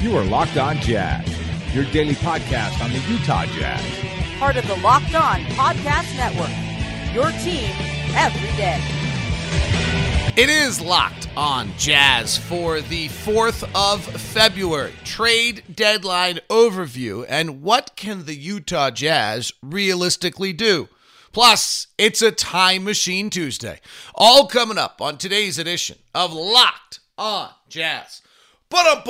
You are Locked On Jazz, your daily podcast on the Utah Jazz. Part of the Locked On Podcast Network, your team every day. It is Locked On Jazz for the 4th of February. Trade deadline overview and what can the Utah Jazz realistically do? Plus, it's a Time Machine Tuesday. All coming up on today's edition of Locked On Jazz. Pow!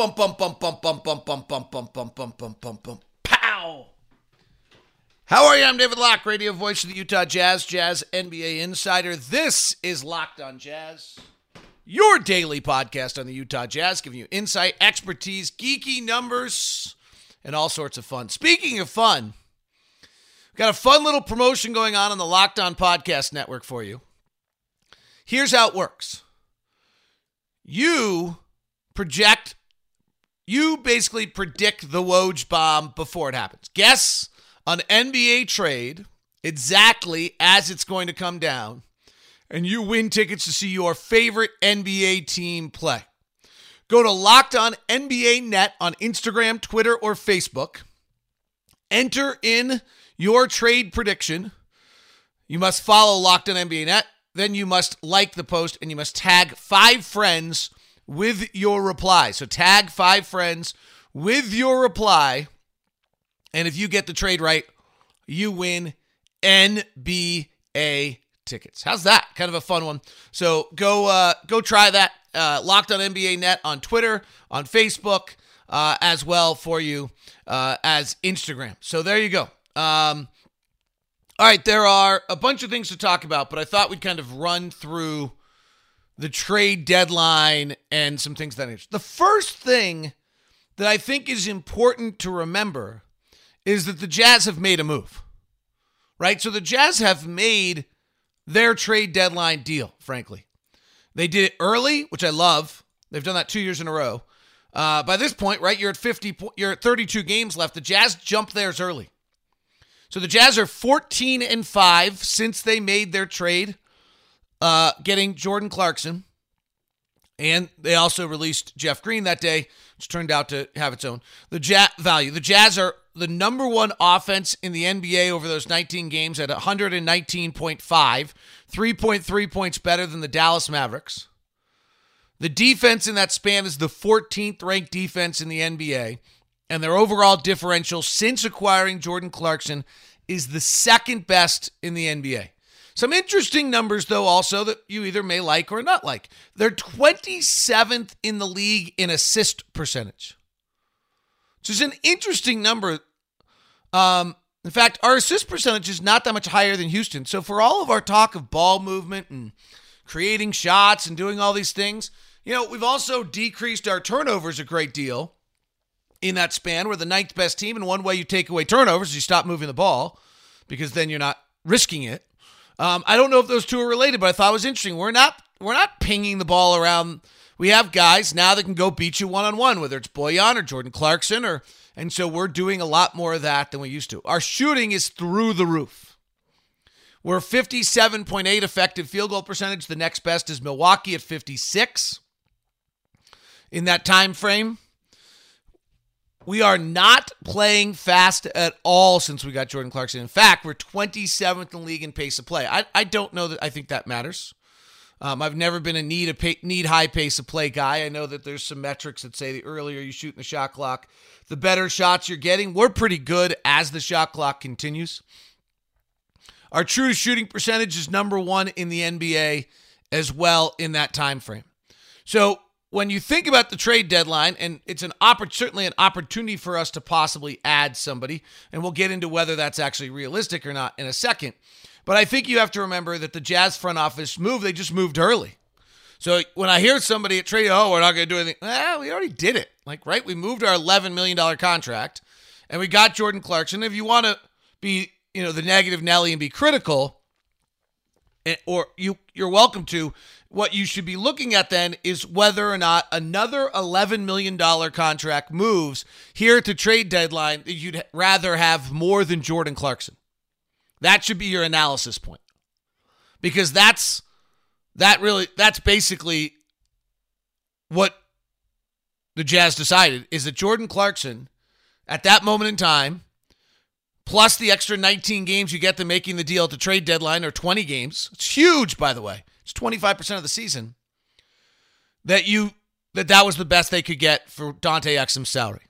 How are you? I'm David Locke, radio voice of the Utah Jazz, Jazz NBA Insider. This is Locked On Jazz, your daily podcast on the Utah Jazz, giving you insight, expertise, geeky numbers, and all sorts of fun. Speaking of fun, we've got a fun little promotion going on the Locked On Podcast Network for you. Here's how it works. You basically predict the Woj bomb before it happens. Guess an NBA trade exactly as it's going to come down, and you win tickets to see your favorite NBA team play. Go to Locked On NBA Net on Instagram, Twitter, or Facebook. Enter in your trade prediction. You must follow Locked On NBA Net. Then you must like the post, and you must tag 5 friends with your reply. So tag 5 friends with your reply, and if you get the trade right, you win NBA tickets. How's that? Kind of a fun one. So go try that. Locked On NBA Net on Twitter, on Facebook, as well for you as Instagram. So there you go. All right, there are a bunch of things to talk about, but I thought we'd kind of run through the trade deadline and some things that nature. The first thing that I think is important to remember is that the Jazz have made a move, right? So the Jazz have made their trade deadline deal, frankly. They did it early, which I love. They've done that 2 years in a row. By this point, right, you're at 32 games left. The Jazz jumped theirs early. So the Jazz are 14-5 since they made their trade, getting Jordan Clarkson. And they also released Jeff Green that day, which turned out to have its own value. The Jazz are the number one offense in the NBA over those 19 games at 119.5, 3.3 points better than the Dallas Mavericks. The defense in that span is the 14th ranked defense in the NBA, and their overall differential since acquiring Jordan Clarkson is the second best in the NBA. Some interesting numbers, though, also that you either may like or not like. They're 27th in the league in assist percentage, which is an interesting number. In fact, our assist percentage is not that much higher than Houston. So for all of our talk of ball movement and creating shots and doing all these things, we've also decreased our turnovers a great deal in that span. We're the 9th best team, and one way you take away turnovers is you stop moving the ball because then you're not risking it. I don't know if those two are related, but I thought it was interesting. We're not pinging the ball around. We have guys now that can go beat you one-on-one, whether it's Bojan or Jordan Clarkson, and so we're doing a lot more of that than we used to. Our shooting is through the roof. We're 57.8 effective field goal percentage. The next best is Milwaukee at 56 in that time frame. We are not playing fast at all since we got Jordan Clarkson. In fact, we're 27th in the league in pace of play. I don't know that I think that matters. I've never been a need high pace of play guy. I know that there's some metrics that say the earlier you shoot in the shot clock, the better shots you're getting. We're pretty good as the shot clock continues. Our true shooting percentage is number 1 in the NBA as well in that time frame. So when you think about the trade deadline, and it's certainly an opportunity for us to possibly add somebody, and we'll get into whether that's actually realistic or not in a second. But I think you have to remember that the Jazz front office they just moved early. So when I hear somebody at trade, we're not going to do anything. We already did it. Right? We moved our $11 million contract, and we got Jordan Clarkson. If you want to be, the negative Nelly and be critical, or you're welcome to, what you should be looking at then is whether or not another $11 million contract moves here at the trade deadline that you'd rather have more than Jordan Clarkson. That should be your analysis point. Because that's basically what the Jazz decided is that Jordan Clarkson, at that moment in time, plus the extra 19 games you get them making the deal at the trade deadline, or 20 games. It's huge, by the way. It's 25% of the season. That was the best they could get for Dante Exum's salary.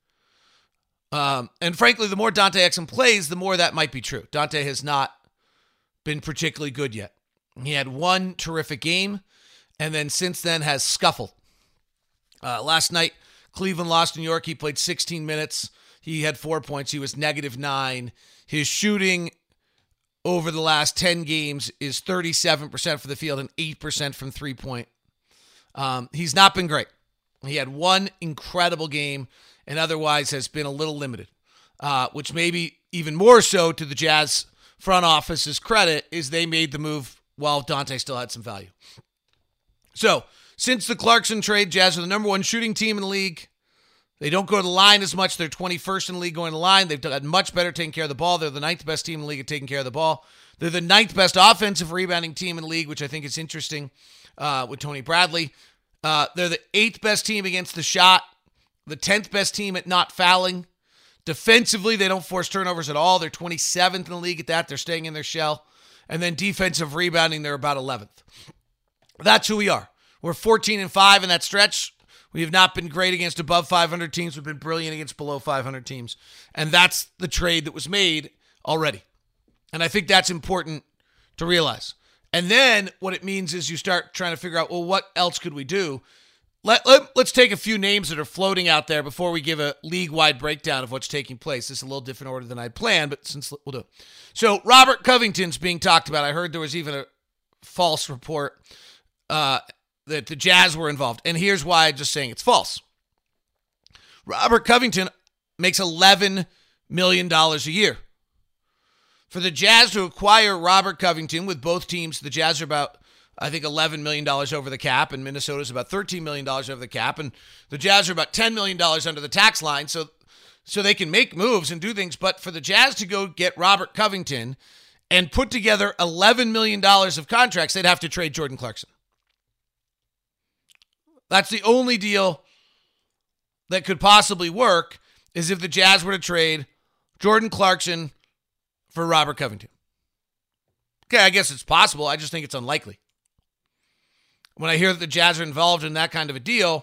And frankly, the more Dante Exum plays, the more that might be true. Dante has not been particularly good yet. He had one terrific game, and then since then has scuffled. Last night, Cleveland lost New York. He played 16 minutes. He had 4 points. He was -9. His shooting over the last 10 games is 37% for the field and 8% from three-point. He's not been great. He had one incredible game and otherwise has been a little limited, which maybe even more so to the Jazz front office's credit is they made the move while Dante still had some value. So, since the Clarkson trade, Jazz are the number one shooting team in the league. They don't go to the line as much. They're 21st in the league going to the line. They've done much better taking care of the ball. They're the 9th best team in the league at taking care of the ball. They're the 9th best offensive rebounding team in the league, which I think is interesting with Tony Bradley. They're the 8th best team against the shot, the 10th best team at not fouling. Defensively, they don't force turnovers at all. They're 27th in the league at that. They're staying in their shell. And then defensive rebounding, they're about 11th. That's who we are. We're 14-5 in that stretch. We have not been great against above 500 teams. We've been brilliant against below 500 teams. And that's the trade that was made already. And I think that's important to realize. And then what it means is you start trying to figure out, well, what else could we do? Let's take a few names that are floating out there before we give a league-wide breakdown of what's taking place. This is a little different order than I planned, but since we'll do it. So Robert Covington's being talked about. I heard there was even a false report that the Jazz were involved. And here's why I'm just saying it's false. Robert Covington makes $11 million a year. For the Jazz to acquire Robert Covington with both teams, the Jazz are about, I think, $11 million over the cap, and Minnesota's about $13 million over the cap, and the Jazz are about $10 million under the tax line, so they can make moves and do things. But for the Jazz to go get Robert Covington and put together $11 million of contracts, they'd have to trade Jordan Clarkson. That's the only deal that could possibly work, is if the Jazz were to trade Jordan Clarkson for Robert Covington. Okay, I guess it's possible. I just think it's unlikely. When I hear that the Jazz are involved in that kind of a deal,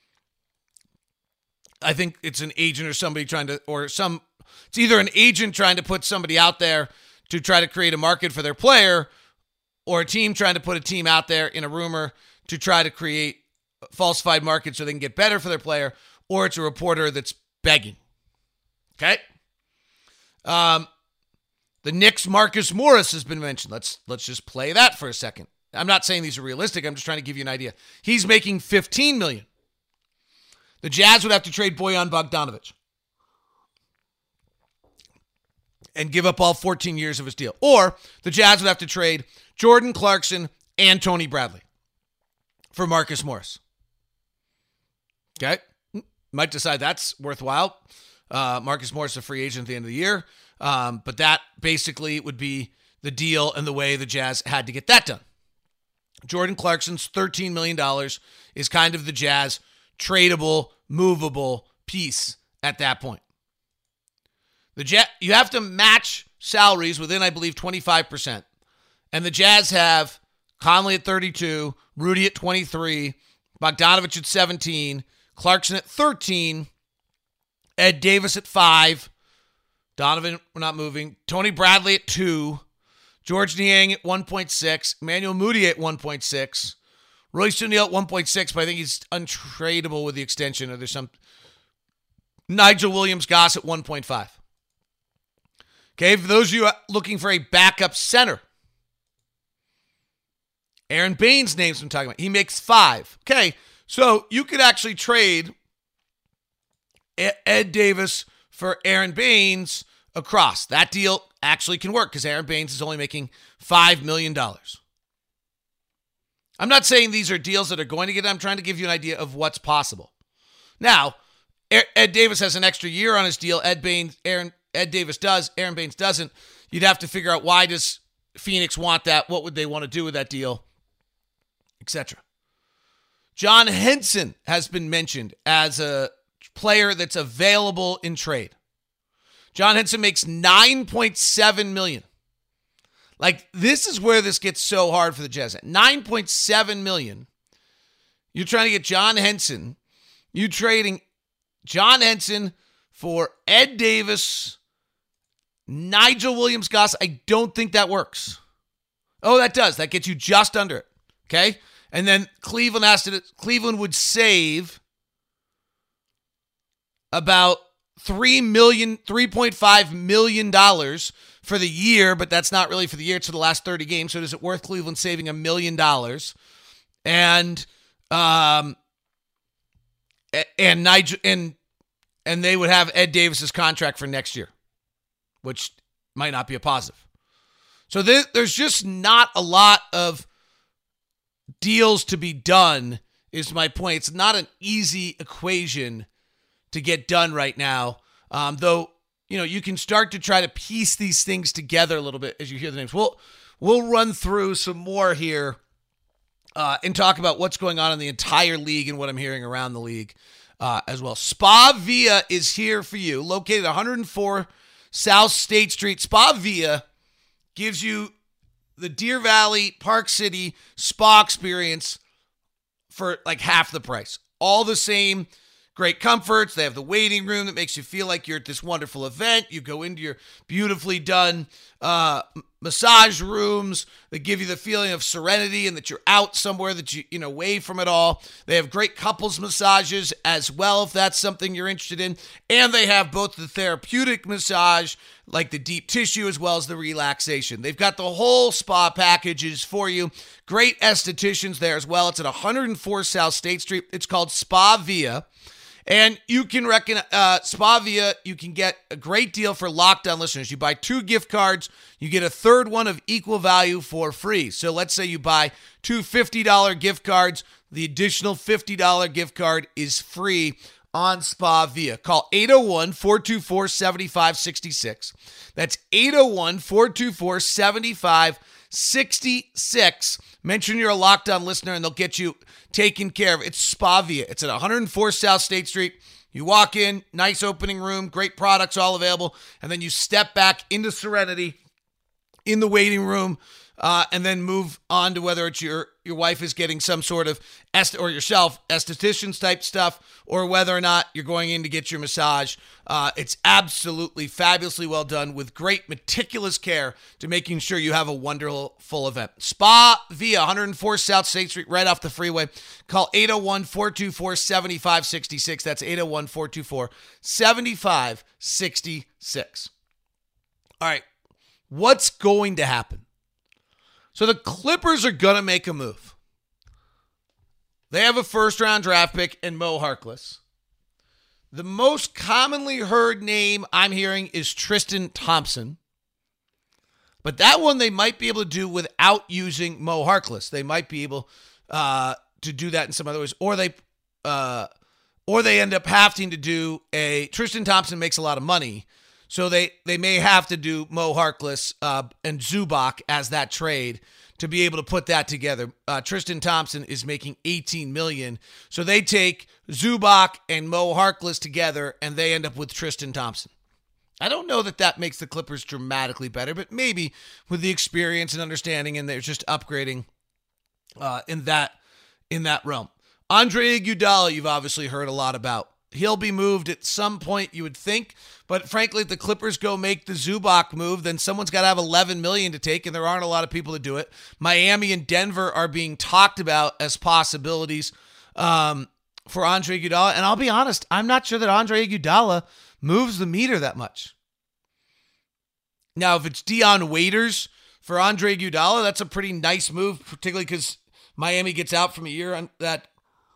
I think it's an agent or somebody trying to, it's either an agent trying to put somebody out there to try to create a market for their player, or a team trying to put a team out there in a rumor to try to create falsified market so they can get better for their player, or it's a reporter that's begging. Okay? The Knicks' Marcus Morris has been mentioned. Let's just play that for a second. I'm not saying these are realistic. I'm just trying to give you an idea. He's making $15 million. The Jazz would have to trade Bojan Bogdanovic and give up all 14 years of his deal. Or the Jazz would have to trade Jordan Clarkson and Tony Bradley for Marcus Morris. Okay? Might decide that's worthwhile. Marcus Morris is a free agent at the end of the year. But that basically would be the deal and the way the Jazz had to get that done. Jordan Clarkson's $13 million is kind of the Jazz tradable, movable piece at that point. You have to match salaries within, I believe, 25%. And the Jazz have Conley at 32, Rudy at 23, Bogdanovic at 17, Clarkson at 13, Ed Davis at 5, Donovan, we're not moving, Tony Bradley at 2, George Niang at 1.6, Emmanuel Mudiay at 1.6, Royce O'Neal at 1.6, but I think he's untradeable with the extension, or there's some. Nigel Williams-Goss at 1.5. Okay, for those of you looking for a backup center, Aaron Baines' name's been talking about. He makes 5. Okay, so you could actually trade Ed Davis for Aaron Baines across. That deal actually can work because Aaron Baines is only making $5 million. I'm not saying these are deals that are going to get. I'm trying to give you an idea of what's possible. Now, Ed Davis has an extra year on his deal. Ed Davis does. Aaron Baines doesn't. You'd have to figure out, why does Phoenix want that? What would they want to do with that deal? Etc. John Henson has been mentioned as a player that's available in trade. John Henson makes $9.7 million. Like, this is where this gets so hard for the Jazz. At $9.7 million, you're trying to get John Henson. You trading John Henson for Ed Davis, Nigel Williams-Goss. I don't think that works. Oh, that does. That gets you just under it. Okay? And then Cleveland would save about $3.5 million for the year, but that's not really for the year. It's for the last 30 games. So is it worth Cleveland saving $1 million? And Nigel and they would have Ed Davis's contract for next year, which might not be a positive. So there's just not a lot of deals to be done, is my point. It's not an easy equation to get done right now. Though, you can start to try to piece these things together a little bit as you hear the names. We'll run through some more here and talk about what's going on in the entire league and what I'm hearing around the league as well. Spa Via is here for you, located at 104 South State Street. Spa Via gives you the Deer Valley, Park City spa experience for like half the price. All the same great comforts. They have the waiting room that makes you feel like you're at this wonderful event. You go into your beautifully done massage rooms that give you the feeling of serenity and that you're out somewhere that you away from it all. They have great couples massages as well, if that's something you're interested in. And they have both the therapeutic massage, like the deep tissue, as well as the relaxation. They've got the whole spa packages for you. Great estheticians there as well. It's at 104 South State Street. It's called Spa Via. And you can Spa Via, you can get a great deal for Locked On listeners. You buy 2 gift cards, you get a third one of equal value for free. So let's say you buy 2 $50 gift cards. The additional $50 gift card is free on Spa Via. Call 801-424-7566. That's 801-424-7566. Mention you're a Locked On listener and they'll get you taken care of. It's Spa Via. It's at 104 South State Street. You walk in, nice opening room, great products all available, and then you step back into serenity in the waiting room, and then move on to whether it's your wife is getting some sort of, or yourself, estheticians type stuff, or whether or not you're going in to get your massage. It's absolutely fabulously well done with great meticulous care to making sure you have a wonderful event. Spa Via, 104 South State Street, right off the freeway. Call 801-424-7566. That's 801-424-7566. All right, what's going to happen? So the Clippers are going to make a move. They have a first-round draft pick in Mo Harkless. The most commonly heard name I'm hearing is Tristan Thompson. But that one they might be able to do without using Mo Harkless. They might be able to do that in some other ways. Or they end up having to do Tristan Thompson makes a lot of money. So they may have to do Mo Harkless and Zubac as that trade to be able to put that together. Tristan Thompson is making $18 million. So they take Zubac and Mo Harkless together, and they end up with Tristan Thompson. I don't know that makes the Clippers dramatically better, but maybe with the experience and understanding, and they're just upgrading in that realm. Andre Iguodala, you've obviously heard a lot about. He'll be moved at some point, you would think. But frankly, if the Clippers go make the Zubac move, then someone's got to have $11 million to take, and there aren't a lot of people to do it. Miami and Denver are being talked about as possibilities for Andre Iguodala. And I'll be honest, I'm not sure that Andre Iguodala moves the meter that much. Now, if it's Dion Waiters for Andre Iguodala, that's a pretty nice move, particularly because Miami gets out from a year on that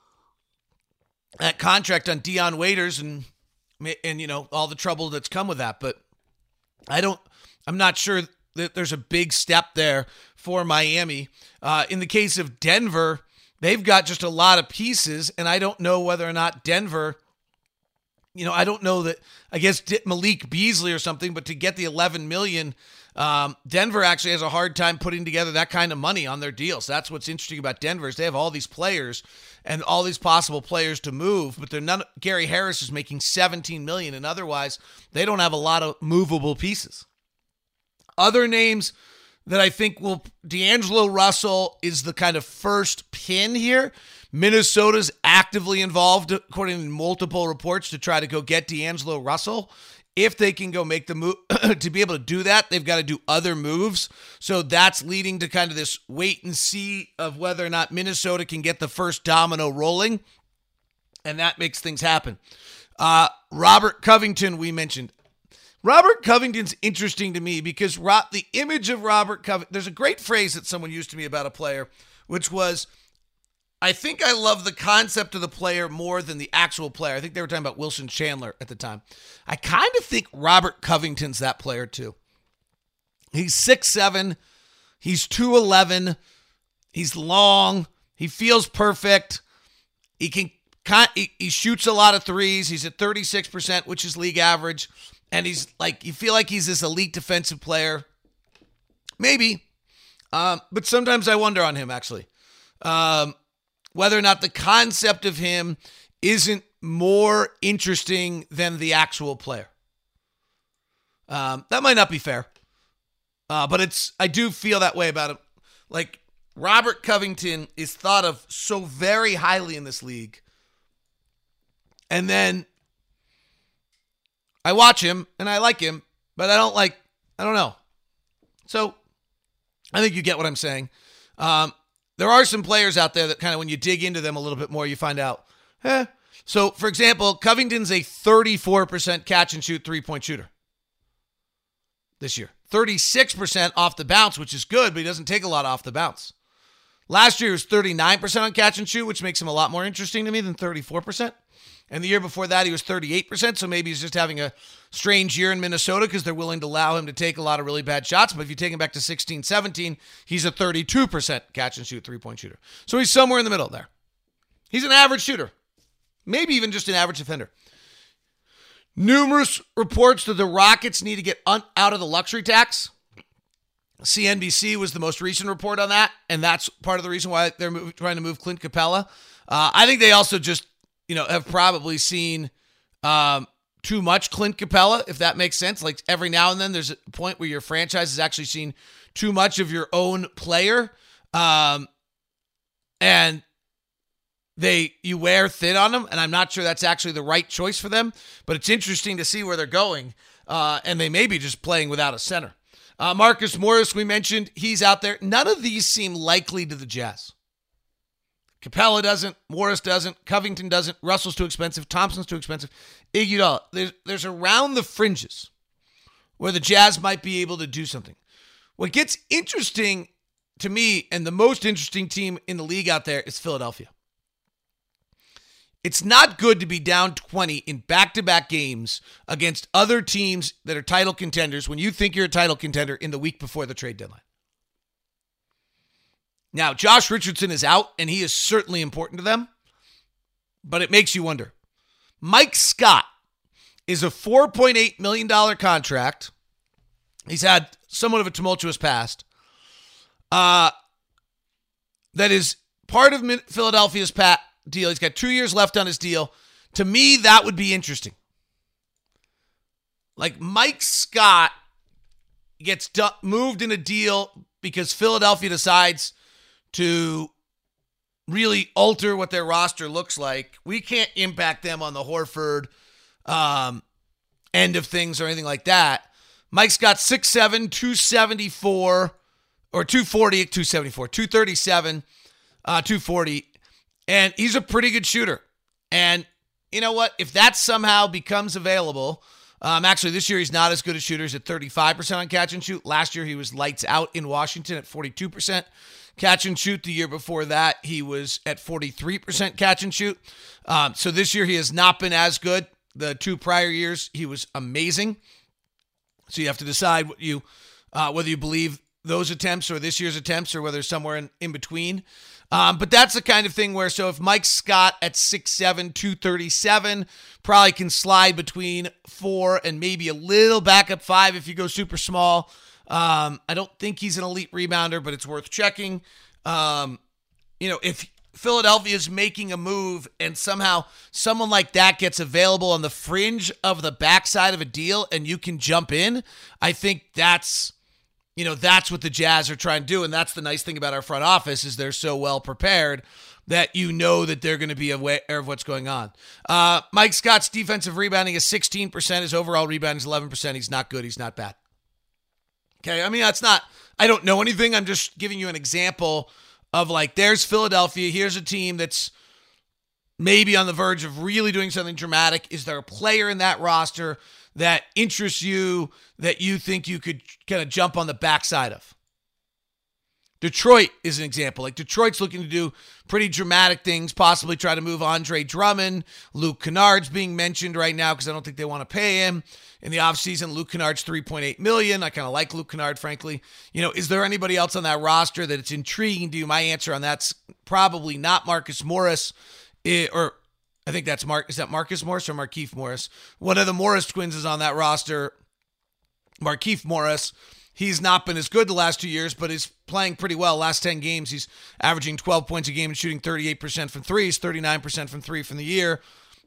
contract on Dion Waiters and all the trouble that's come with that. But I'm not sure that there's a big step there for Miami. In the case of Denver, they've got just a lot of pieces, and I don't know whether or not Denver, I don't know that, I guess Malik Beasley or something, but to get the $11 million, Denver actually has a hard time putting together that kind of money on their deals. That's what's interesting about Denver is they have all these players and all these possible players to move, but they're none. Gary Harris is making $17 million, and otherwise they don't have a lot of movable pieces. Other names that I think will, D'Angelo Russell is the kind of first pin here. Minnesota's actively involved, according to multiple reports, to try to go get D'Angelo Russell. If they can go make the move, to be able to do that, they've got to do other moves. So that's leading to kind of this wait and see of whether or not Minnesota can get the first domino rolling. And that makes things happen. Robert Covington, we mentioned. Robert Covington's interesting to me because the image of Robert Covington, there's a great phrase that someone used to me about a player, which was, I think I love the concept of the player more than the actual player. I think they were talking about Wilson Chandler at the time. I kind of think Robert Covington's that player too. He's 6'7", he's 211, he's long, he feels perfect, he shoots a lot of threes, he's at 36%, which is league average, and he's like, you feel like he's this elite defensive player. Maybe, but sometimes I wonder on him actually. Whether or not the concept of him isn't more interesting than the actual player. That might not be fair. But I do feel that way about him. Like, Robert Covington is thought of so very highly in this league. And then I watch him and I like him, but I don't know. So I think you get what I'm saying. There are some players out there that kind of, when you dig into them a little bit more, you find out, So, for example, Covington's a 34% catch and shoot three-point shooter this year. 36% off the bounce, which is good, but he doesn't take a lot off the bounce. Last year, he was 39% on catch and shoot, which makes him a lot more interesting to me than 34%. And the year before that, he was 38%, so maybe he's just having a strange year in Minnesota because they're willing to allow him to take a lot of really bad shots. But if you take him back to 16-17, he's a 32% catch and shoot three-point shooter. So he's somewhere in the middle there. He's an average shooter, maybe even just an average defender. Numerous reports that the Rockets need to get out of the luxury tax. CNBC was the most recent report on that, and that's part of the reason why they're trying to move Clint Capella. I think they also just have probably seen too much Clint Capella, if that makes sense. Like, every now and then there's a point where your franchise has actually seen too much of your own player, and you wear thin on them, and I'm not sure that's actually the right choice for them, but it's interesting to see where they're going, and they may be just playing without a center. Marcus Morris, we mentioned, he's out there. None of these seem likely to the Jazz. Capella doesn't, Morris doesn't, Covington doesn't, Russell's too expensive, Thompson's too expensive, Iguodala. There's around the fringes where the Jazz might be able to do something. What gets interesting to me, and the most interesting team in the league out there, is Philadelphia. It's not good to be down 20 in back-to-back games against other teams that are title contenders when you think you're a title contender in the week before the trade deadline. Now, Josh Richardson is out, and he is certainly important to them, but it makes you wonder. Mike Scott is a $4.8 million contract. He's had somewhat of a tumultuous past. That is part of Philadelphia's deal. He's got 2 years left on his deal. To me, that would be interesting. Like, Mike Scott gets moved in a deal because Philadelphia decides to really alter what their roster looks like. We can't impact them on the Horford end of things or anything like that. Mike's got 6'7", 274, or 240 at 274, 237, 240, and he's a pretty good shooter. And you know what? If that somehow becomes available, actually this year he's not as good as shooters at 35% on catch and shoot. Last year he was lights out in Washington at 42%. Catch and shoot. The year before that, he was at 43% catch and shoot. So this year, he has not been as good. The 2 prior years, he was amazing. So you have to decide whether you believe those attempts or this year's attempts or whether somewhere in between. But that's the kind of thing where, so if Mike Scott at 6'7", 237, probably can slide between 4 and maybe a little back up 5 if you go super small. I don't think he's an elite rebounder, but it's worth checking. If Philadelphia is making a move and somehow someone like that gets available on the fringe of the backside of a deal and you can jump in, I think that's what the Jazz are trying to do. And that's the nice thing about our front office is they're so well prepared that that they're going to be aware of what's going on. Mike Scott's defensive rebounding is 16%. His overall rebounding is 11%. He's not good. He's not bad. Okay, I mean, I don't know anything. I'm just giving you an example of there's Philadelphia. Here's a team that's maybe on the verge of really doing something dramatic. Is there a player in that roster that interests you that you think you could kind of jump on the backside of? Detroit is an example. Detroit's looking to do pretty dramatic things, possibly try to move Andre Drummond. Luke Kennard's being mentioned right now because I don't think they want to pay him. In the offseason, Luke Kennard's $3.8 million. I kind of like Luke Kennard, frankly. Is there anybody else on that roster that it's intriguing to you? My answer on that's probably not Marcus Morris, or I think that's Is that Marcus Morris or Markieff Morris? One of the Morris twins is on that roster. Markieff Morris. He's not been as good the last 2 years, but is playing pretty well. Last 10 games, he's averaging 12 points a game and shooting 38% from threes, 39% from three from the year.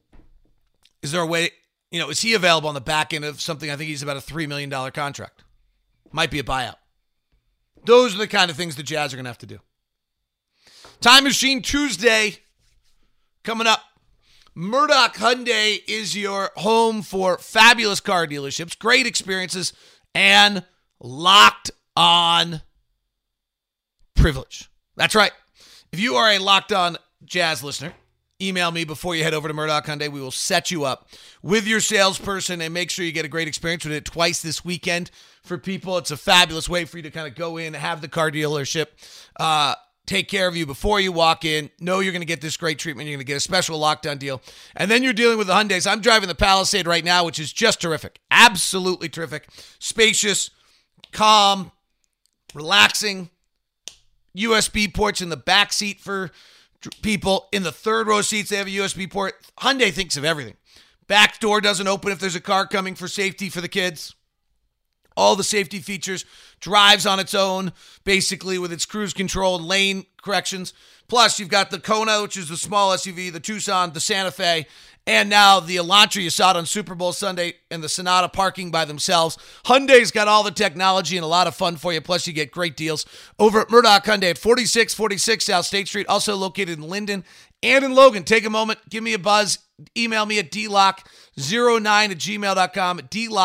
Is there a way, is he available on the back end of something? I think he's about a $3 million contract. Might be a buyout. Those are the kind of things the Jazz are going to have to do. Time Machine Tuesday coming up. Murdoch Hyundai is your home for fabulous car dealerships, great experiences, and locked on privilege. That's right. If you are a Locked On Jazz listener, email me before you head over to Murdoch Hyundai. We will set you up with your salesperson and make sure you get a great experience with it twice this weekend for people. It's a fabulous way for you to kind of go in, have the car dealership take care of you before you walk in. Know you're going to get this great treatment. You're going to get a special lockdown deal. And then you're dealing with the Hyundais. I'm driving the Palisade right now, which is just terrific. Absolutely terrific. Spacious, calm, relaxing. USB ports in the back seat for people. In the third row seats, they have a USB port. Hyundai thinks of everything. Back door doesn't open if there's a car coming for safety for the kids. All the safety features. Drives on its own, basically, with its cruise control and lane corrections. Plus, you've got the Kona, which is the small SUV, the Tucson, the Santa Fe, and now the Elantra. You saw it on Super Bowl Sunday, and the Sonata parking by themselves. Hyundai's got all the technology and a lot of fun for you. Plus, you get great deals over at Murdoch Hyundai at 4646 South State Street, also located in Linden and in Logan. Take a moment, give me a buzz. Email me at dlock09@gmail.com,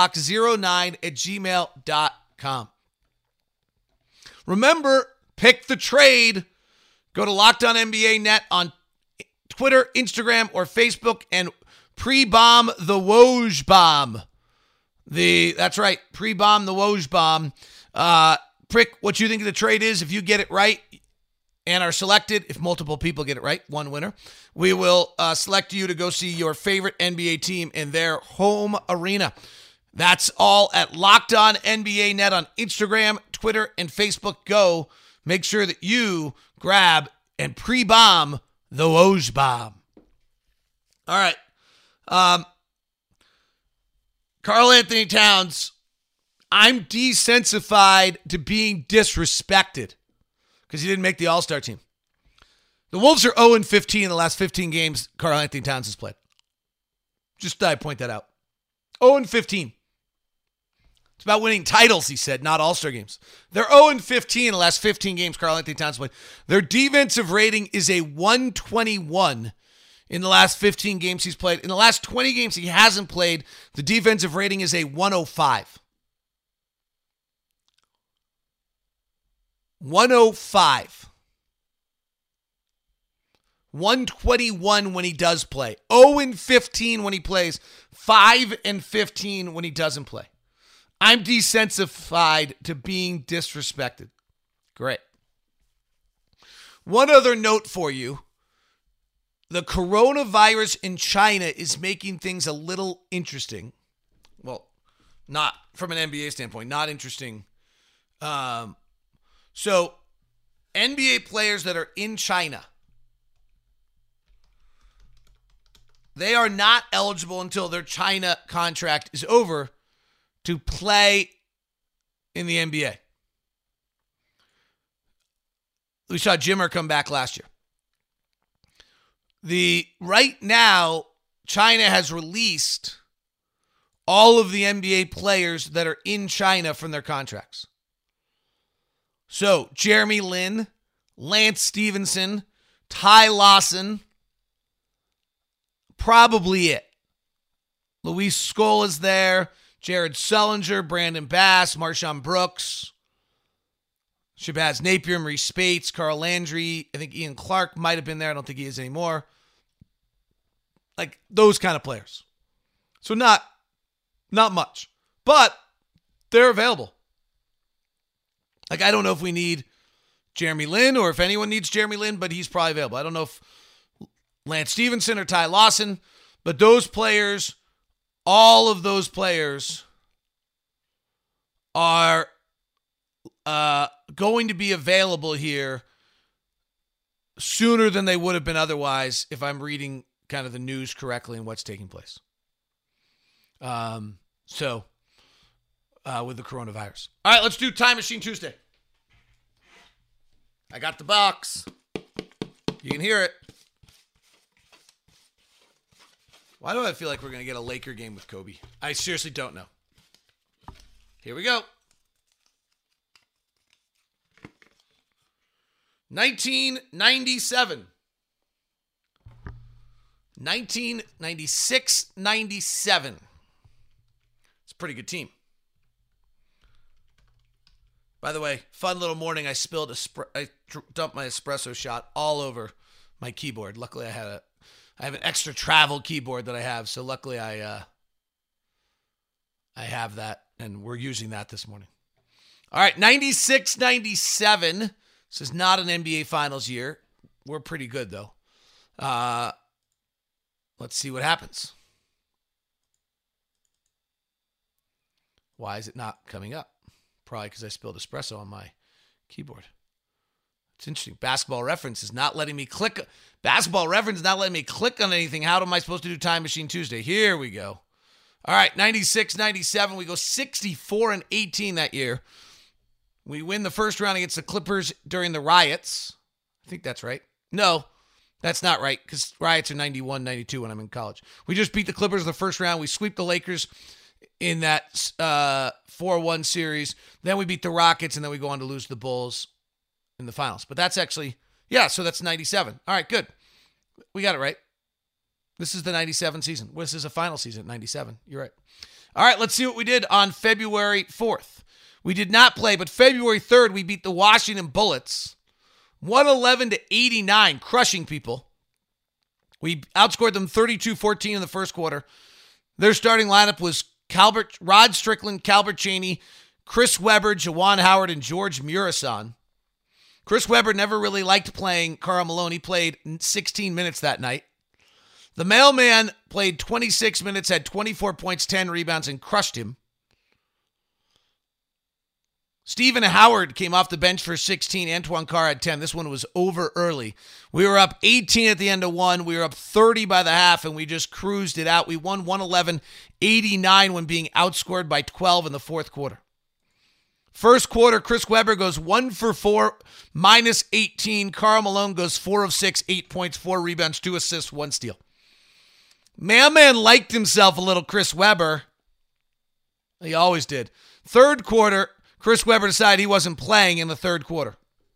dlock09@gmail.com. Remember, pick the trade. Go to Locked On NBA Net on Twitter, Instagram, or Facebook, and pre-bomb the Woj bomb. That's right, pre-bomb the Woj bomb. Pick what you think the trade is. If you get it right and are selected, if multiple people get it right, one winner, we will select you to go see your favorite NBA team in their home arena. That's all at Locked On NBA Net on Instagram, Twitter, and Facebook. Go. Make sure that you grab and pre-bomb the Woj bomb. All right. Karl Anthony Towns, I'm desensitized to being disrespected because he didn't make the All-Star team. The Wolves are 0-15 in the last 15 games Karl Anthony Towns has played. Just thought I'd point that out. 0-15. It's about winning titles, he said, not All-Star games. They're 0-15 in the last 15 games Karl Anthony Towns played. Their defensive rating is a 121 in the last 15 games he's played. In the last 20 games he hasn't played, the defensive rating is a 105. 105. 121 when he does play. 0-15 when he plays. 5-15 when he doesn't play. I'm desensitized to being disrespected. Great. One other note for you. The coronavirus in China is making things a little interesting. Well, not from an NBA standpoint, not interesting. So, NBA players that are in China, they are not eligible until their China contract is over to play in the NBA. We saw Jimmer come back last year. Right now, China has released all of the NBA players that are in China from their contracts. So, Jeremy Lin, Lance Stevenson, Ty Lawson, probably it. Luis Scola's there, Jared Sullinger, Brandon Bass, Marshawn Brooks, Shabazz Napier, Maurice Spates, Carl Landry. I think Ian Clark might have been there. I don't think he is anymore. Like those kind of players. So not much, but they're available. Like I don't know if we need Jeremy Lin or if anyone needs Jeremy Lin, but he's probably available. I don't know if Lance Stevenson or Ty Lawson, but those players, all of those players are going to be available here sooner than they would have been otherwise if I'm reading kind of the news correctly and what's taking place. With the coronavirus. All right, let's do Time Machine Tuesday. I got the box. You can hear it. Why do I feel like we're going to get a Laker game with Kobe? I seriously don't know. Here we go. 1997. 1996-97. It's a pretty good team. By the way, fun little morning. I dumped my espresso shot all over my keyboard. Luckily, I have an extra travel keyboard that I have, so luckily I have that, and we're using that this morning. All right, 96-97. This is not an NBA Finals year. We're pretty good, though. Let's see what happens. Why is it not coming up? Probably because I spilled espresso on my keyboard. It's interesting. Basketball Reference is not letting me click. Basketball Reference is not letting me click on anything. How am I supposed to do Time Machine Tuesday? Here we go. All right, 96-97. We go 64-18 that year. We win the first round against the Clippers during the riots. I think that's right. No, that's not right because riots are 91-92 when I'm in college. We just beat the Clippers in the first round. We sweep the Lakers in that 4-1 series. Then we beat the Rockets, and then we go on to lose the Bulls in the finals. But that's actually, so that's 97. All right, good. We got it right. This is the 97 season. This is a final season, 97. You're right. All right, let's see what we did on February 4th. We did not play, but February 3rd, we beat the Washington Bullets 111-89, crushing people. We outscored them 32-14 in the first quarter. Their starting lineup was Rod Strickland, Calbert Chaney, Chris Webber, Jawan Howard, and George Murison. Chris Webber never really liked playing Karl Malone. He played 16 minutes that night. The mailman played 26 minutes, had 24 points, 10 rebounds, and crushed him. Stephen Howard came off the bench for 16. Antoine Carr had 10. This one was over early. We were up 18 at the end of one. We were up 30 by the half, and we just cruised it out. We won 111-89 when being outscored by 12 in the fourth quarter. First quarter, Chris Webber goes 1 for 4, minus 18. Karl Malone goes 4 of 6, 8 points, 4 rebounds, 2 assists, 1 steal. Man liked himself a little, Chris Webber. He always did. Third quarter, Chris Webber decided he wasn't playing in the third quarter.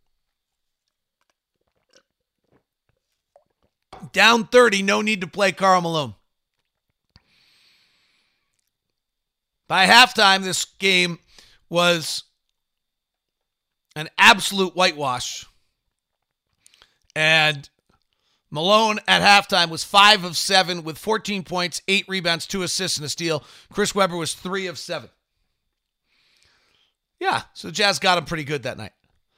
Down 30, no need to play Karl Malone. By halftime, this game was an absolute whitewash. And Malone at halftime was 5 of 7 with 14 points, 8 rebounds, 2 assists, and a steal. Chris Webber was 3 of 7. Yeah, so the Jazz got him pretty good that night.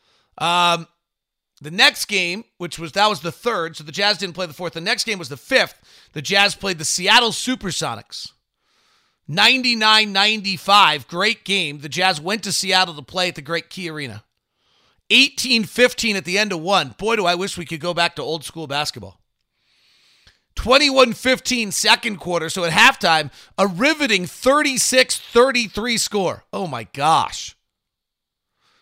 The next game, that was the third, so the Jazz didn't play the fourth. The next game was the fifth. The Jazz played the Seattle Supersonics. 99-95, great game. The Jazz went to Seattle to play at the Great Key Arena. 18-15 at the end of one. Boy, do I wish we could go back to old school basketball. 21-15 second quarter, so at halftime, a riveting 36-33 score. Oh my gosh.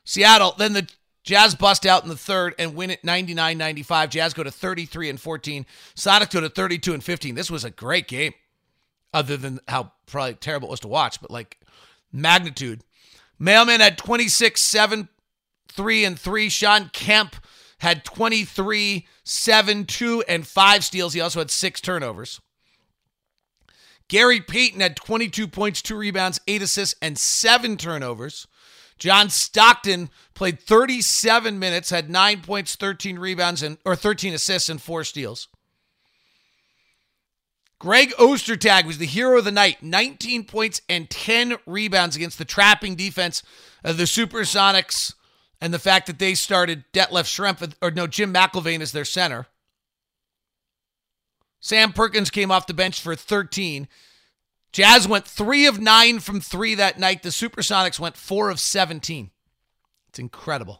Seattle, then the Jazz bust out in the third and win it 99-95. Jazz go to 33-14. Sonics go to 32-15. This was a great game, other than how probably terrible it was to watch, but like magnitude. Mailman had 26, 7, 3, and 3. Sean Kemp had 23, 7, 2, and 5 steals. He also had 6 turnovers. Gary Payton had 22 points, 2 rebounds, 8 assists, and 7 turnovers. John Stockton played 37 minutes, had 9 points, 13 rebounds, or 13 assists, and 4 steals. Greg Ostertag was the hero of the night, 19 points and 10 rebounds against the trapping defense of the Supersonics and the fact that they started Jim McIlvaine as their center. Sam Perkins came off the bench for 13. Jazz went 3 of 9 from 3 that night. The Supersonics went 4 of 17. It's incredible.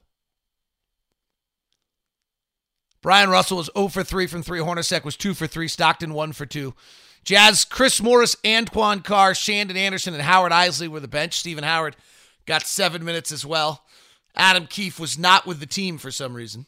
Brian Russell was 0 for 3 from 3. Hornacek was 2 for 3. Stockton 1 for 2. Jazz, Chris Morris, Antoine Carr, Shandon Anderson, and Howard Isley were the bench. Stephen Howard got 7 minutes as well. Adam Keefe was not with the team for some reason.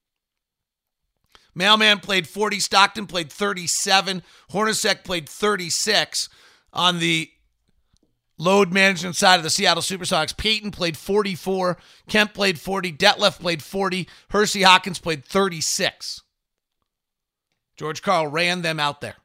Mailman played 40. Stockton played 37. Hornacek played 36. On the load management side of the Seattle Supersonics, Payton played 44. Kemp played 40. Detlef played 40. Hersey Hawkins played 36. George Karl ran them out there.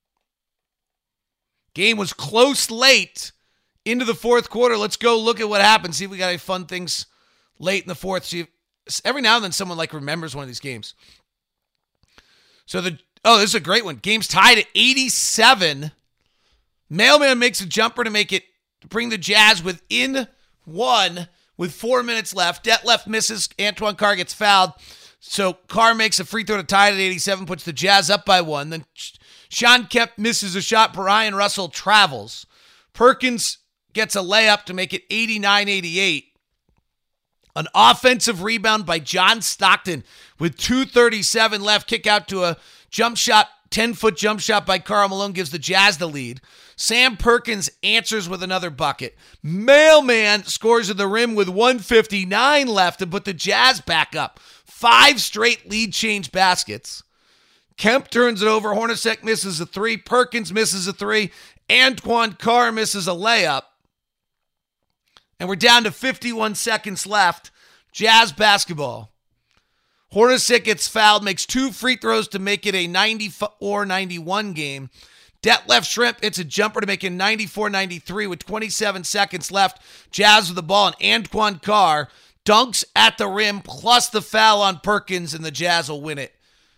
Game was close late into the fourth quarter. Let's go look at what happened. See if we got any fun things late in the fourth. See if, every now and then someone remembers one of these games. So this is a great one. Game's tied at 87. Mailman makes a jumper to bring the Jazz within 1 with 4 minutes left. Detlef misses. Antoine Carr gets fouled. So Carr makes a free throw to tie it at 87, puts the Jazz up by 1. Then Sean Kemp misses a shot. Brian Russell travels. Perkins gets a layup to make it 89-88. An offensive rebound by John Stockton with 2:37 left. Kick out to a jump shot. 10-foot jump shot by Karl Malone gives the Jazz the lead. Sam Perkins answers with another bucket. Mailman scores at the rim with 1:59 left to put the Jazz back up. 5 straight lead change baskets. Kemp turns it over. Hornacek misses a 3. Perkins misses a 3. Antoine Carr misses a layup. And we're down to 51 seconds left. Jazz basketball. Hornacek gets fouled, makes 2 free throws to make it a 94-91 game. Detlef Schrempf hits a jumper to make it 94-93 with 27 seconds left. Jazz with the ball, and Antoine Carr dunks at the rim plus the foul on Perkins, and the Jazz will win it.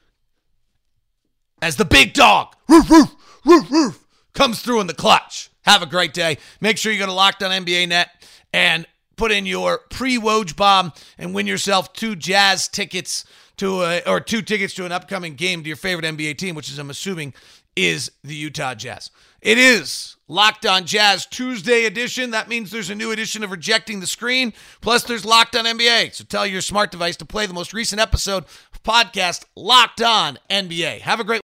As the big dog, roof, roof, roof, roof, comes through in the clutch. Have a great day. Make sure you go to Locked On NBA Net and put in your pre-Woj bomb and win yourself 2 Jazz tickets to 2 tickets to an upcoming game to your favorite NBA team, which is, I'm assuming, is the Utah Jazz. It is Locked On Jazz Tuesday edition. That means there's a new edition of Rejecting the Screen. Plus, there's Locked On NBA. So tell your smart device to play the most recent episode of podcast Locked On NBA. Have a great